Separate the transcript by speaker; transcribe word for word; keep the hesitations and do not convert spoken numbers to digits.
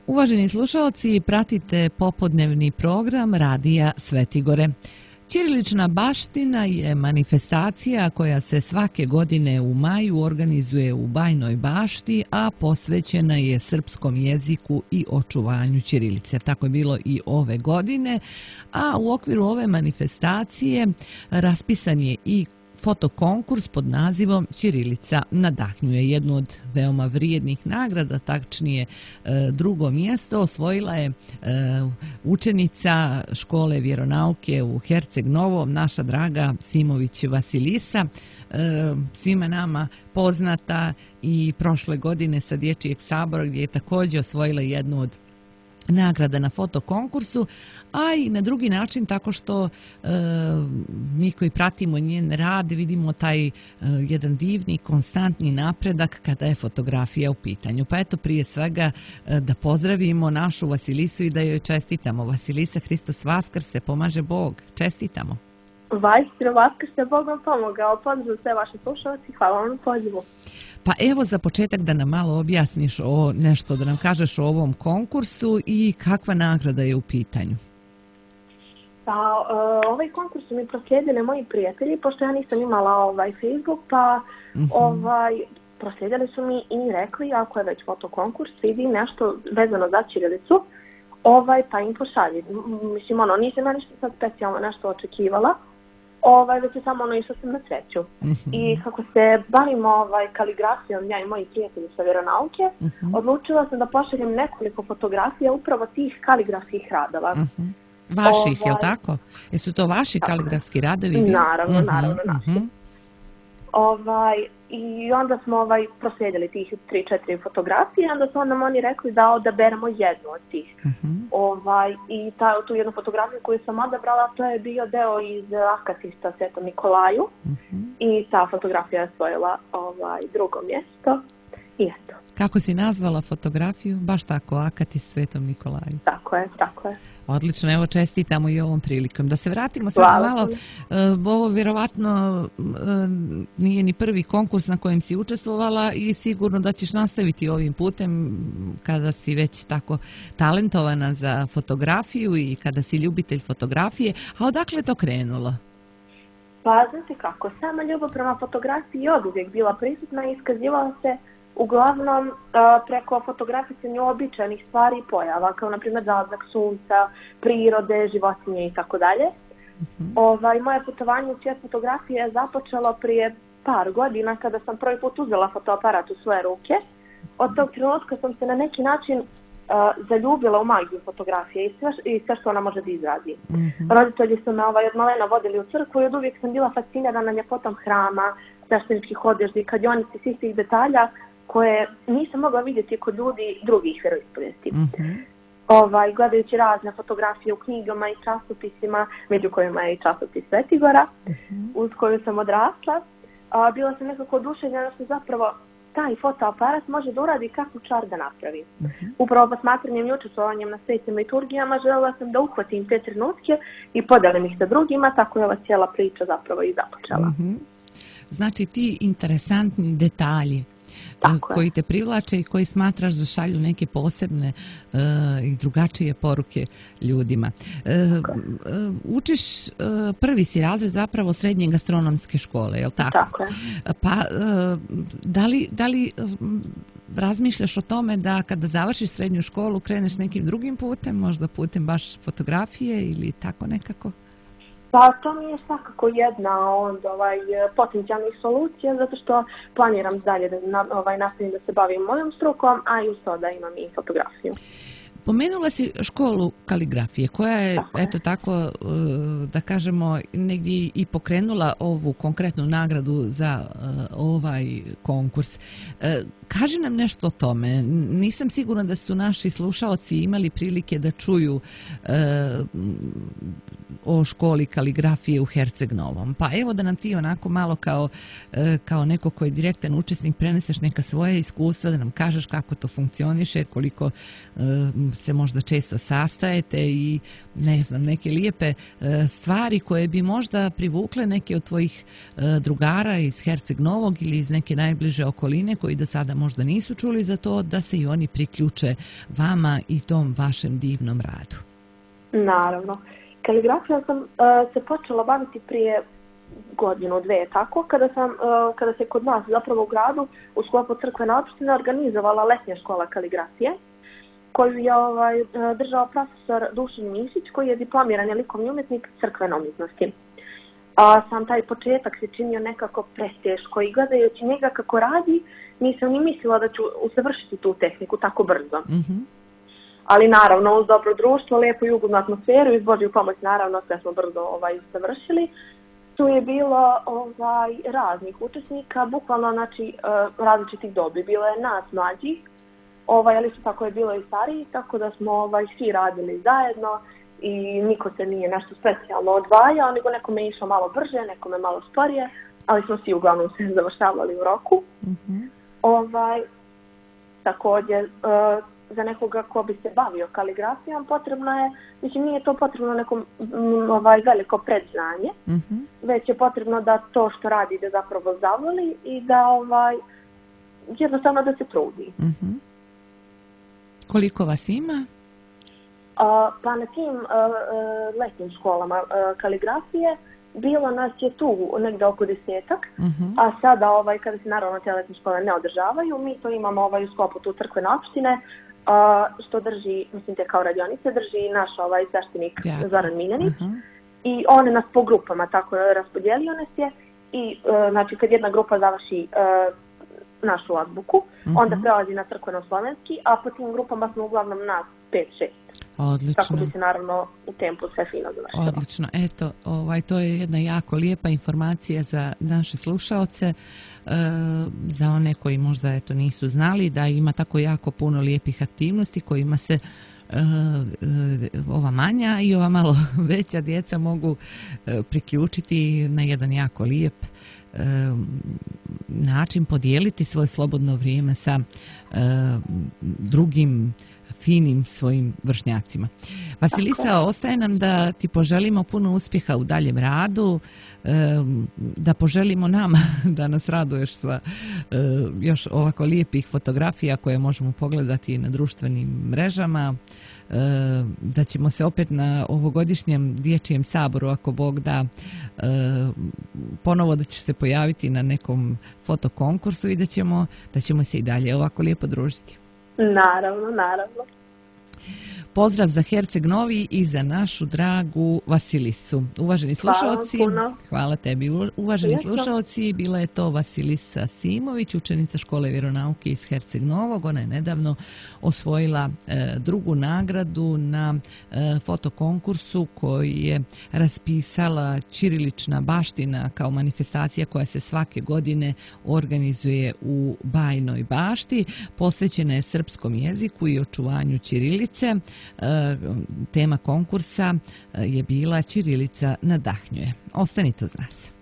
Speaker 1: Uvaženi slušalci, pratite popodnevni program Radija Svetigore. Ćirilična baština je manifestacija koja se svake godine u maju organizuje u Bajnoj Bašti, a posvećena je srpskom jeziku i očuvanju ćirilice. Tako je bilo i ove godine, a u okviru ove manifestacije raspisan je i fotokonkurs pod nazivom Ćirilica nadahnjuje. Jednu od veoma vrijednih nagrada, tačnije drugo mjesto, osvojila je učenica škole vjeronauke u Herceg Novom, naša draga Simović Vasilisa, svima nama poznata i prošle godine sa Dječjeg sabora, gdje je također osvojila jednu od nagrada na fotokonkursu, a i na drugi način tako što e, mi koji pratimo njen rad vidimo taj e, jedan divni, konstantni napredak kada je fotografija u pitanju. Pa eto, prije svega e, da pozdravimo našu Vasilisu i da joj čestitamo. Vasilisa, Hristos Vaskrse, pomaže Bog. Čestitamo.
Speaker 2: Vajstro Vaskrse, Bog vam pomogao. Pozdrav sve vaše slušalci, hvala vam na pozivu.
Speaker 1: Pa evo za početak da nam malo objasniš o nešto, da nam kažeš o ovom konkursu i kakva nagrada je u pitanju.
Speaker 2: Pa, ovaj konkurs su mi proslijedili moji prijatelji, pošto ja nisam imala ovaj Facebook, pa uh-huh. ovaj, proslijedili su mi i rekli, ako je već fotokonkurs, vidi nešto vezano za ćirilicu, ovaj, pa im pošalji. Mislim, ono, nisam ja ništa sad specijalno nešto očekivala. Ovaj, već je samo ono išla sam na sreću. Uh-huh. I kako se bavimo ovaj, kaligrafijom, ja i moji prijatelji sa vjeronauke, uh-huh. odlučila sam da pošaljem nekoliko fotografija upravo tih kaligrafskih radova. Uh-huh.
Speaker 1: Vaših,
Speaker 2: ovaj,
Speaker 1: je li tako? Jesu to vaši tako kaligrafski radovi?
Speaker 2: Naravno, uh-huh. naravno, naši.
Speaker 1: Uh-huh.
Speaker 2: Ovaj, I onda smo ovaj, proslijedili tih tri četiri fotografije, onda su nam oni rekli da odaberemo jednu od tih. Uh-huh. Ovaj, I ta, tu jednu fotografiju koju sam odabrala, to je bio deo iz Akatista Svetom Nikolaju. Uh-huh. I ta fotografija je osvojila ovaj, drugo mjesto. I eto.
Speaker 1: Kako si nazvala fotografiju? Baš tako, Akatis Svetom Nikolaju.
Speaker 2: Tako je, tako je.
Speaker 1: Odlično, evo čestitamo i ovom prilikom. Da se vratimo sada malo, ovo vjerovatno nije ni prvi konkurs na kojem si učestvovala i sigurno da ćeš nastaviti ovim putem kada si već tako talentovana za fotografiju i kada si ljubitelj fotografije. A odakle je to krenulo?
Speaker 2: Pa, znate kako, sama ljubav prema fotografiji je oduvijek bila prisutna i iskazivala se uglavnom preko fotografisanja običajnih stvari i pojava, kao na primjer zalazak sunca, prirode, životinje i tako dalje. Ovaj, moje putovanje u svijet fotografije je započelo prije par godina kada sam prvi put uzela fotoaparat u svoje ruke. Od tog trenutka sam se na neki način uh, zaljubila u magiju fotografije i sve, i sve što ona može da izrazi. Mm-hmm. Roditelji su me ovaj, od malena vodili u crkvu i od uvijek sam bila fascinirana ljepotom hrama, svešteničkih odježdi, kadionica i svih tih detalja koje nisam mogla vidjeti kod ljudi drugih vjeroispovijesti. Mm-hmm. Ovaj, gledajući razne fotografije u knjigama i časopisima, među kojima je i časopis Svetigora, mm-hmm. uz koju sam odrasla, a, bila sam nekako oduševljena što zapravo taj fotoaparat može da uradi kakvu čar da napravi. Mm-hmm. Upravo posmatranjem i učestvovanjem na svetim liturgijama željela sam da uhvatim te trenutke i podelim ih sa drugima, tako je ova cijela priča zapravo i započela.
Speaker 1: Mm-hmm. Znači ti interesantni detalji Tako koji je. te privlače i koji smatraš da šalju neke posebne uh, i drugačije poruke ljudima. Uh, uh, učiš, uh, prvi si razred zapravo srednje gastronomske škole, je li tako?
Speaker 2: Tako je.
Speaker 1: Pa uh, da li, da li uh, razmišljaš o tome da kada završiš srednju školu kreneš nekim drugim putem, možda putem baš fotografije ili tako nekako?
Speaker 2: Pa to mi je svakako jedna od ovaj, potencijalnih solucija, zato što planiram dalje da na, ovaj, nastavim da se bavim mojom strukom, a i uz to da imam i fotografiju.
Speaker 1: Pomenula si školu kaligrafije, koja je, tako eto tako, da kažemo, negdje i pokrenula ovu konkretnu nagradu za ovaj konkurs. Kaži nam nešto o tome. Nisam sigurna da su naši slušaoci imali prilike da čuju o školi kaligrafije u Herceg Novom. Pa evo da nam ti onako malo kao, kao neko koji je direktan učesnik preneseš neka svoja iskustva, da nam kažeš kako to funkcioniše, koliko se možda često sastajete i ne znam, neke lijepe stvari koje bi možda privukle neke od tvojih drugara iz Herceg Novog ili iz neke najbliže okoline koji do sada možda nisu čuli za to, da se i oni priključe vama i tom vašem divnom radu.
Speaker 2: Naravno. Kaligrafijom sam uh, se počela baviti prije godinu, dve, tako, kada, sam, uh, kada se kod nas zapravo u gradu u sklopu crkvene opštine organizovala letnja škola kaligrafije, koju je ovaj, držao profesor Dušan Mišić, koji je diplomirani likovni umjetnik crkvene umjetnosti. A sam taj početak se činio nekako preteško i gledajući njega kako radi, nisam ni mislila da ću usavršiti tu tehniku tako brzo. Mm-hmm. Ali naravno, uz dobro društvo, lijepu i ugodnu atmosferu i uz Božju pomoć, naravno, sve smo brzo ovaj, završili. Tu je bilo ovaj, raznih učesnika, bukvalno znači, različitih dobi. Bilo je nas mlađih, ovaj, ali su tako je bilo i stariji, tako da smo ovaj, svi radili zajedno i niko se nije nešto specijalno odvajao, nego nekome je išlo malo brže, nekome malo sporije, ali smo svi uglavnom se završavali u roku. Mm-hmm. Ovaj, također, uh, za nekoga ko bi se bavio kaligrafijom potrebno je, mislim nije to potrebno neko m, ovaj, veliko predznanje, mm-hmm. već je potrebno da to što radi da zapravo zavoli i da ovaj, jednostavno da se trudi.
Speaker 1: Mm-hmm. Koliko vas ima?
Speaker 2: Uh, pa na tim uh, uh, letnjim školama uh, kaligrafije bilo nas je tu negdje oko desetak, uh-huh. a sada ovaj, kada se naravno te letnje škole ne održavaju, mi to imamo ovaj, u sklopu tu crkvene opštine, uh, što drži, mislim te kao radionice, drži naš ovaj, sveštenik ja. Zoran Miljanić uh-huh. i on nas po grupama tako raspodijelio nas je i uh, znači kad jedna grupa završi uh, našu azbuku, uh-huh. onda prelazi na crkveno-slovenski, a po tim grupama smo uglavnom nas pet šest.
Speaker 1: Odlično.
Speaker 2: Tako bi se naravno u tempu sve fino završilo.
Speaker 1: Odlično. Eto, ovaj, to je jedna jako lijepa informacija za naše slušaoce, e, za one koji možda eto, nisu znali da ima tako jako puno lijepih aktivnosti kojima se e, e, ova manja i ova malo veća djeca mogu e, priključiti na jedan jako lijep e, način, podijeliti svoje slobodno vrijeme sa e, drugim finim svojim vršnjacima. Vasilisa, ostaje nam da ti poželimo puno uspjeha u daljem radu, da poželimo nama da nas raduješ sa još ovako lijepih fotografija koje možemo pogledati na društvenim mrežama, da ćemo se opet na ovogodišnjem dječjem saboru, ako Bog da, ponovo da ćeš se pojaviti na nekom fotokonkursu i da ćemo, da ćemo se i dalje ovako lijepo družiti.
Speaker 2: Naravno, naravno.
Speaker 1: Pozdrav za Herceg Novi i za našu dragu Vasilisu. Uvaženi slušaoci, hvala, hvala tebi. Uvaženi Jasno. slušaoci, bila je to Vasilisa Simović, učenica škole vjeronauke iz Herceg Novog. Ona je nedavno osvojila e, drugu nagradu na e, fotokonkursu koji je raspisala Ćirilična baština kao manifestacija koja se svake godine organizuje u Bajnoj Bašti. Posvećena je srpskom jeziku i očuvanju ćirilice. Tema konkursa je bila Ćirilica nadahnjuje. Ostanite uz nas.